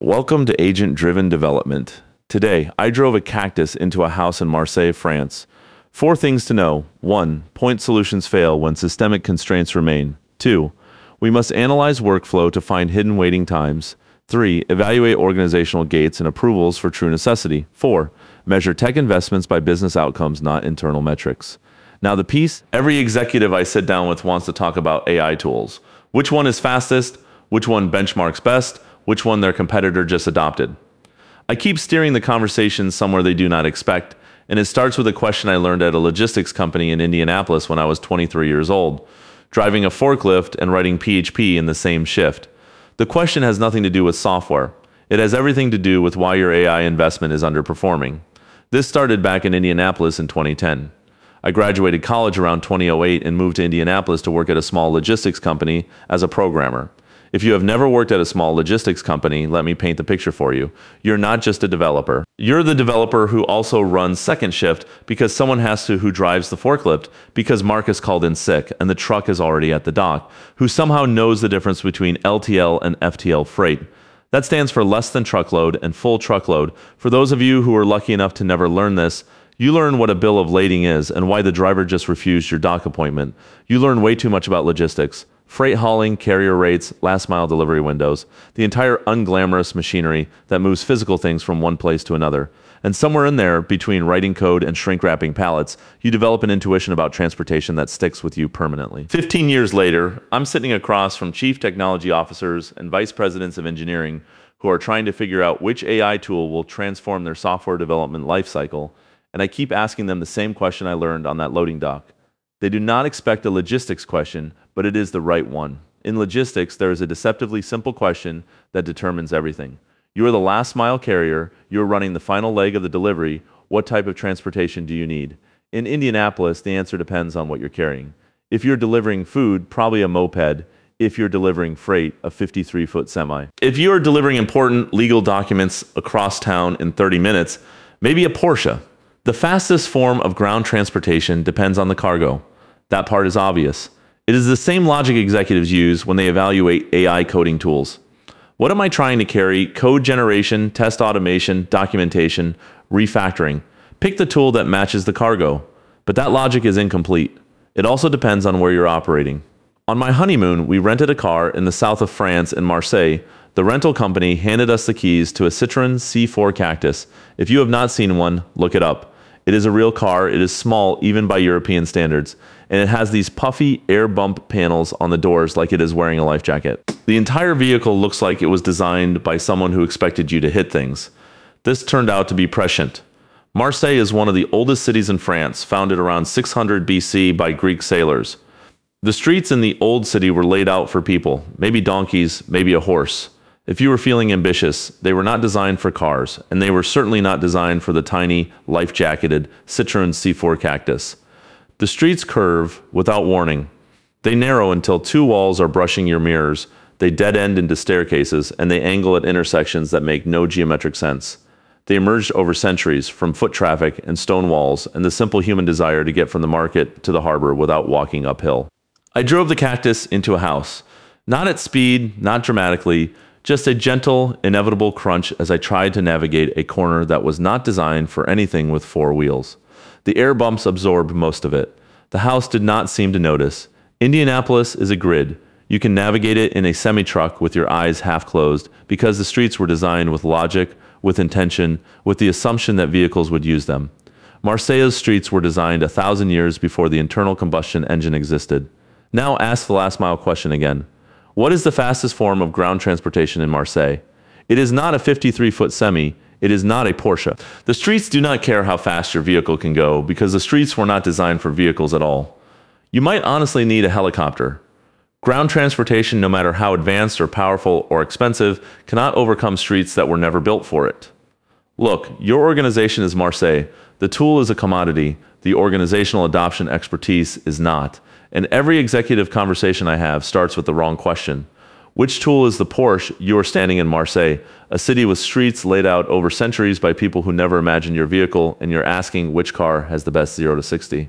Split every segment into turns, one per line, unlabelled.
Welcome to Agent-Driven Development. Today, I drove a cactus into a house in Marseille, France. 4 things to know. 1. Point solutions fail when systemic constraints remain. 2. We must analyze workflow to find hidden waiting times. 3. Evaluate organizational gates and approvals for true necessity. 4. Measure tech investments by business outcomes, not internal metrics. Now the piece, every executive I sit down with wants to talk about AI tools. Which one is fastest? Which one benchmarks best? Which one their competitor just adopted? I keep steering the conversation somewhere they do not expect, and it starts with a question I learned at a logistics company in Indianapolis when I was 23 years old, driving a forklift and writing PHP in the same shift. The question has nothing to do with software. It has everything to do with why your AI investment is underperforming. This started back in Indianapolis in 2010. I graduated college around 2008 and moved to Indianapolis to work at a small logistics company as a programmer. If you have never worked at a small logistics company, let me paint the picture for you. You're not just a developer. You're the developer who also runs second shift because someone has to who drives the forklift because Marcus called in sick and the truck is already at the dock, who somehow knows the difference between LTL and FTL freight. That stands for less than truckload and full truckload. For those of you who are lucky enough to never learn this, you learn what a bill of lading is and why the driver just refused your dock appointment. You learn way too much about logistics. Freight hauling, carrier rates, last mile delivery windows, the entire unglamorous machinery that moves physical things from one place to another. And somewhere in there, between writing code and shrink wrapping pallets, you develop an intuition about transportation that sticks with you permanently. 15 years later, I'm sitting across from chief technology officers and vice presidents of engineering who are trying to figure out which AI tool will transform their software development lifecycle, and I keep asking them the same question I learned on that loading dock. They do not expect a logistics question, but it is the right one. In logistics, there is a deceptively simple question that determines everything. You are the last mile carrier, you are running the final leg of the delivery. What type of transportation do you need? In Indianapolis, the answer depends on what you're carrying. If you're delivering food, probably a moped. If you're delivering freight, a 53-foot semi. If you are delivering important legal documents across town in 30 minutes, maybe a Porsche. The fastest form of ground transportation depends on the cargo. That part is obvious. It is the same logic executives use when they evaluate AI coding tools. What am I trying to carry? Code generation, test automation, documentation, refactoring. Pick the tool that matches the cargo. But that logic is incomplete. It also depends on where you're operating. On my honeymoon, we rented a car in the south of France in Marseille. The rental company handed us the keys to a Citroën C4 Cactus. If you have not seen one, look it up. It is a real car. It is small, even by European standards. And it has these puffy air bump panels on the doors like it is wearing a life jacket. The entire vehicle looks like it was designed by someone who expected you to hit things. This turned out to be prescient. Marseille is one of the oldest cities in France, founded around 600 BC by Greek sailors. The streets in the old city were laid out for people, maybe donkeys, maybe a horse. If you were feeling ambitious, they were not designed for cars, and they were certainly not designed for the tiny, life-jacketed Citroën C4 Cactus. The streets curve without warning. They narrow until 2 walls are brushing your mirrors, they dead-end into staircases, and they angle at intersections that make no geometric sense. They emerged over centuries from foot traffic and stone walls and the simple human desire to get from the market to the harbor without walking uphill. I drove the Cactus into a house. Not at speed, not dramatically, just a gentle, inevitable crunch as I tried to navigate a corner that was not designed for anything with 4 wheels. The air bumps absorbed most of it. The house did not seem to notice. Indianapolis is a grid. You can navigate it in a semi-truck with your eyes half closed because the streets were designed with logic, with intention, with the assumption that vehicles would use them. Marseille's streets were designed 1,000 years before the internal combustion engine existed. Now ask the last mile question again. What is the fastest form of ground transportation in Marseille? It is not a 53-foot semi. It is not a Porsche. The streets do not care how fast your vehicle can go because the streets were not designed for vehicles at all. You might honestly need a helicopter. Ground transportation, no matter how advanced or powerful or expensive, cannot overcome streets that were never built for it. Look, your organization is Marseille. The tool is a commodity. The organizational adoption expertise is not. And every executive conversation I have starts with the wrong question. Which tool is the Porsche you are standing in Marseille, a city with streets laid out over centuries by people who never imagined your vehicle, and you're asking which car has the best 0 to 60?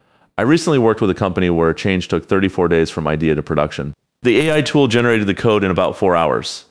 I recently worked with a company where a change took 34 days from idea to production. The AI tool generated the code in about 4 hours.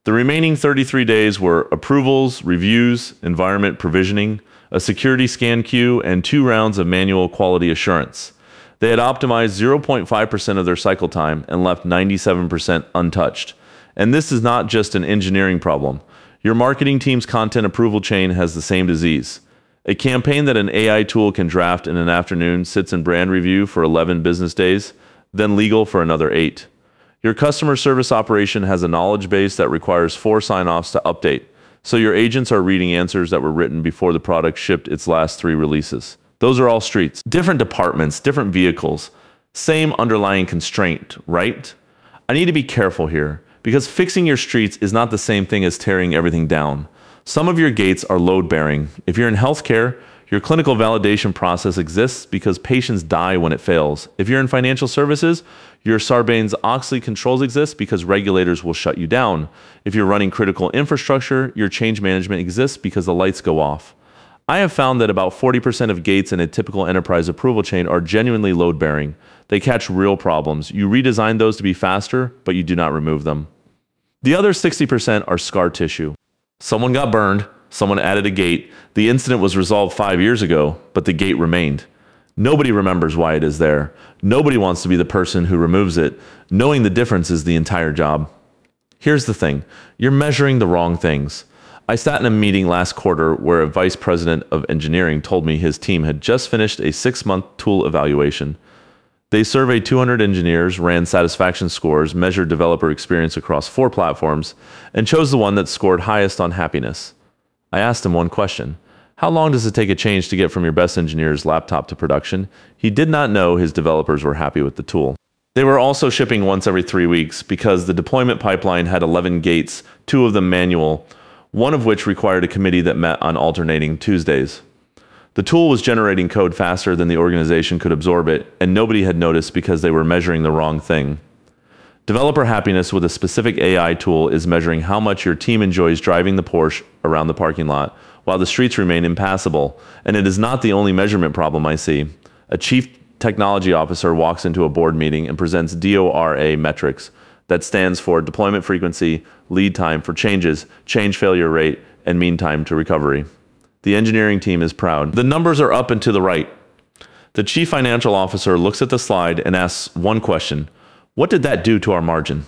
The remaining 33 days were approvals, reviews, environment provisioning, a security scan queue, and 2 rounds of manual quality assurance. They had optimized 0.5% of their cycle time and left 97% untouched. And this is not just an engineering problem. Your marketing team's content approval chain has the same disease. A campaign that an AI tool can draft in an afternoon sits in brand review for 11 business days, then legal for another 8. Your customer service operation has a knowledge base that requires 4 sign-offs to update, so your agents are reading answers that were written before the product shipped its last 3 releases. Those are all streets. Different departments, different vehicles, same underlying constraint, right? I need to be careful here, because fixing your streets is not the same thing as tearing everything down. Some of your gates are load-bearing. If you're in healthcare, your clinical validation process exists because patients die when it fails. If you're in financial services, your Sarbanes-Oxley controls exist because regulators will shut you down. If you're running critical infrastructure, your change management exists because the lights go off. I have found that about 40% of gates in a typical enterprise approval chain are genuinely load-bearing. They catch real problems. You redesign those to be faster, but you do not remove them. The other 60% are scar tissue. Someone got burned, someone added a gate, the incident was resolved 5 years ago, but the gate remained. Nobody remembers why it is there. Nobody wants to be the person who removes it. Knowing the difference is the entire job. Here's the thing, you're measuring the wrong things. I sat in a meeting last quarter where a vice president of engineering told me his team had just finished a 6-month tool evaluation. They surveyed 200 engineers, ran satisfaction scores, measured developer experience across 4 platforms, and chose the one that scored highest on happiness. I asked him one question. How long does it take a change to get from your best engineer's laptop to production? He did not know his developers were happy with the tool. They were also shipping once every 3 weeks because the deployment pipeline had 11 gates, 2 of them manual, one of which required a committee that met on alternating Tuesdays. The tool was generating code faster than the organization could absorb it, and nobody had noticed because they were measuring the wrong thing. Developer happiness with a specific AI tool is measuring how much your team enjoys driving the Porsche around the parking lot, while the streets remain impassable, and it is not the only measurement problem I see. A chief technology officer walks into a board meeting and presents DORA metrics, that stands for deployment frequency, lead time for changes, change failure rate, and mean time to recovery. The engineering team is proud. The numbers are up and to the right. The chief financial officer looks at the slide and asks one question. What did that do to our margin?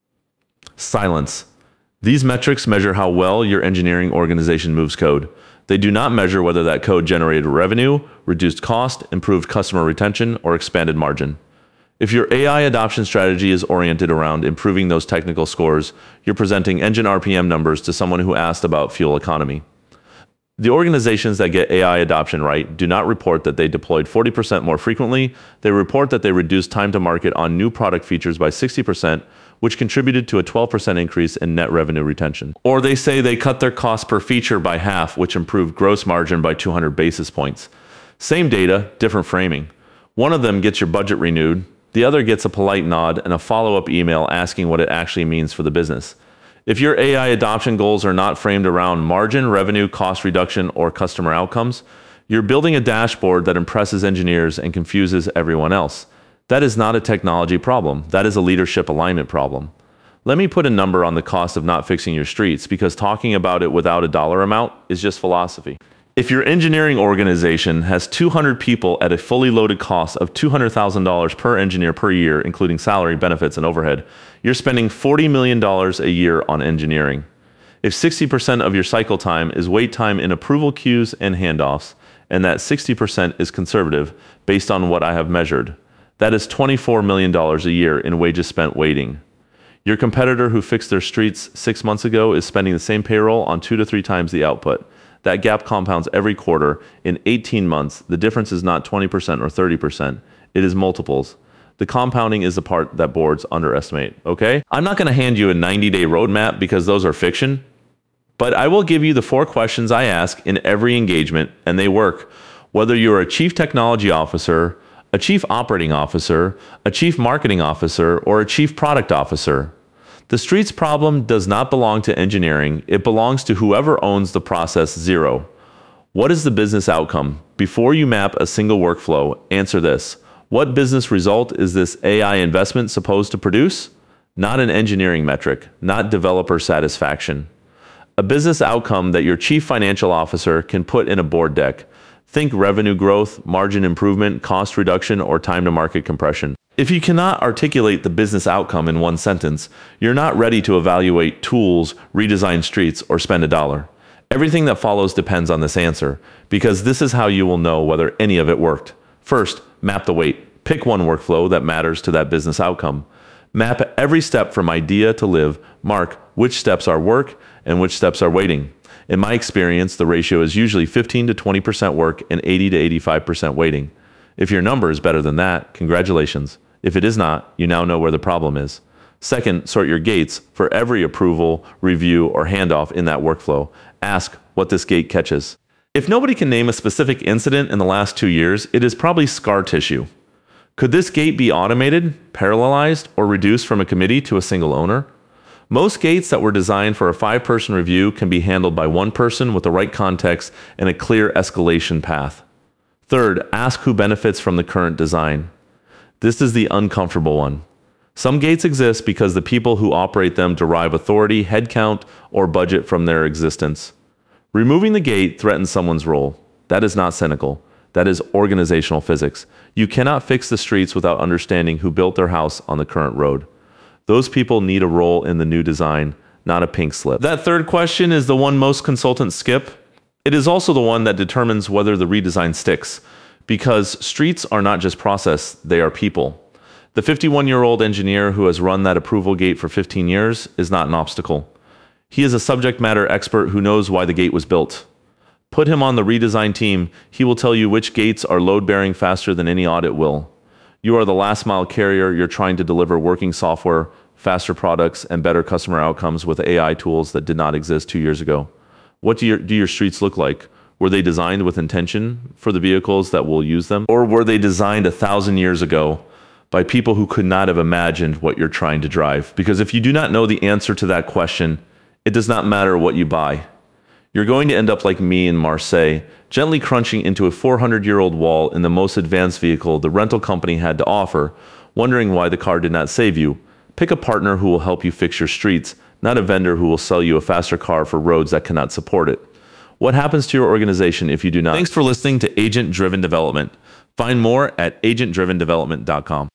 Silence. These metrics measure how well your engineering organization moves code. They do not measure whether that code generated revenue, reduced cost, improved customer retention, or expanded margin. If your AI adoption strategy is oriented around improving those technical scores, you're presenting engine RPM numbers to someone who asked about fuel economy. The organizations that get AI adoption right do not report that they deployed 40% more frequently. They report that they reduced time to market on new product features by 60%, which contributed to a 12% increase in net revenue retention. Or they say they cut their cost per feature by half, which improved gross margin by 200 basis points. Same data, different framing. One of them gets your budget renewed. The other gets a polite nod and a follow-up email asking what it actually means for the business. If your AI adoption goals are not framed around margin, revenue, cost reduction, or customer outcomes, you're building a dashboard that impresses engineers and confuses everyone else. That is not a technology problem. That is a leadership alignment problem. Let me put a number on the cost of not fixing your streets, because talking about it without a dollar amount is just philosophy. If your engineering organization has 200 people at a fully loaded cost of $200,000 per engineer per year, including salary, benefits, and overhead, you're spending $40 million a year on engineering. If 60% of your cycle time is wait time in approval queues and handoffs, and that 60% is conservative based on what I have measured, that is $24 million a year in wages spent waiting. Your competitor who fixed their streets 6 months ago is spending the same payroll on 2 to 3 times the output. That gap compounds every quarter. In 18 months, the difference is not 20% or 30%. It is multiples. The compounding is the part that boards underestimate, okay? I'm not going to hand you a 90-day roadmap because those are fiction, but I will give you the 4 questions I ask in every engagement, and they work. Whether you're a chief technology officer, a chief operating officer, a chief marketing officer, or a chief product officer. The streets problem does not belong to engineering. It belongs to whoever owns the process 0. What is the business outcome? Before you map a single workflow, answer this. What business result is this AI investment supposed to produce? not an engineering metric, not developer satisfaction. A business outcome that your chief financial officer can put in a board deck. Think revenue growth, margin improvement, cost reduction, or time to market compression. If you cannot articulate the business outcome in one sentence, you're not ready to evaluate tools, redesign streets, or spend $1. Everything that follows depends on this answer, because this is how you will know whether any of it worked. First, map the weight. Pick one workflow that matters to that business outcome. Map every step from idea to live. Mark which steps are work and which steps are waiting. In my experience, the ratio is usually 15 to 20% work and 80 to 85% waiting. If your number is better than that, congratulations. If it is not, you now know where the problem is. Second, sort your gates for every approval, review, or handoff in that workflow. Ask what this gate catches. If nobody can name a specific incident in the last 2 years, it is probably scar tissue. Could this gate be automated, parallelized, or reduced from a committee to a single owner? Most gates that were designed for a 5-person review can be handled by one person with the right context and a clear escalation path. Third, ask who benefits from the current design. This is the uncomfortable one. Some gates exist because the people who operate them derive authority, headcount, or budget from their existence. Removing the gate threatens someone's role. That is not cynical. That is organizational physics. You cannot fix the streets without understanding who built their house on the current road. Those people need a role in the new design, not a pink slip. That third question is the one most consultants skip. It is also the one that determines whether the redesign sticks, because streets are not just process, they are people. The 51-year-old engineer who has run that approval gate for 15 years is not an obstacle. He is a subject matter expert who knows why the gate was built. Put him on the redesign team, he will tell you which gates are load-bearing faster than any audit will. You are the last-mile carrier. You're trying to deliver working software, faster products, and better customer outcomes with AI tools that did not exist 2 years ago. What do your streets look like? Were they designed with intention for the vehicles that will use them? Or were they designed 1,000 years ago by people who could not have imagined what you're trying to drive? Because if you do not know the answer to that question, it does not matter what you buy. You're going to end up like me in Marseille, gently crunching into a 400-year-old wall in the most advanced vehicle the rental company had to offer, wondering why the car did not save you. Pick a partner who will help you fix your streets, not a vendor who will sell you a faster car for roads that cannot support it. What happens to your organization if you do not? Thanks for listening to Agent Driven Development. Find more at agentdrivendevelopment.com.